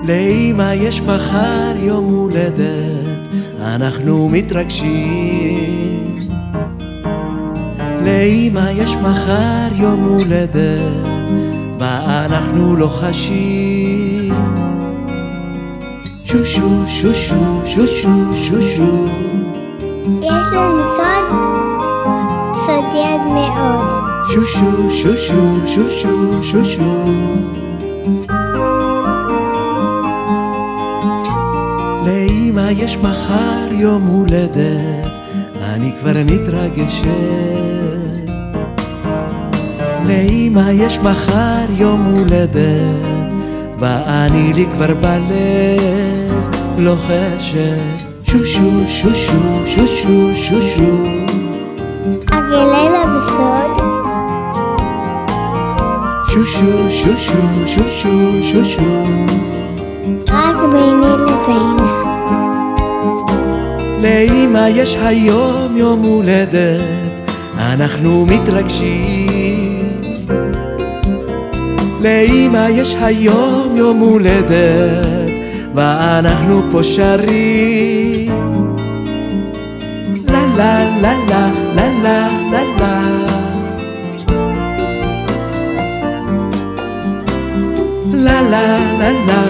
לאמא יש מחר יום הולדת, אנחנו מתרגשים. לאמא יש מחר יום הולדת, ואנחנו לוחשים. שושו, שושו, שושו, שושו. יש לנו סוד, סודי עד מאוד. שושו, שושו, שושו, שושו. לאמא יש מחר יום הולדת, אני כבר מתרגשת. לאמא יש מחר יום הולדת, ואני לי כבר בלב לוחשת. שושו, שושו, שושו, שושו. אגלה לה בסוד. שושו, שושו, שושו, שושו. רק ביני לבינה. לאמא יש היום יום הולדת, אנחנו מתרגשים. לאמא יש היום יום הולדת, ואנחנו פה שרים. לה לה לה לה לה לה לה לה. לה לה לה לה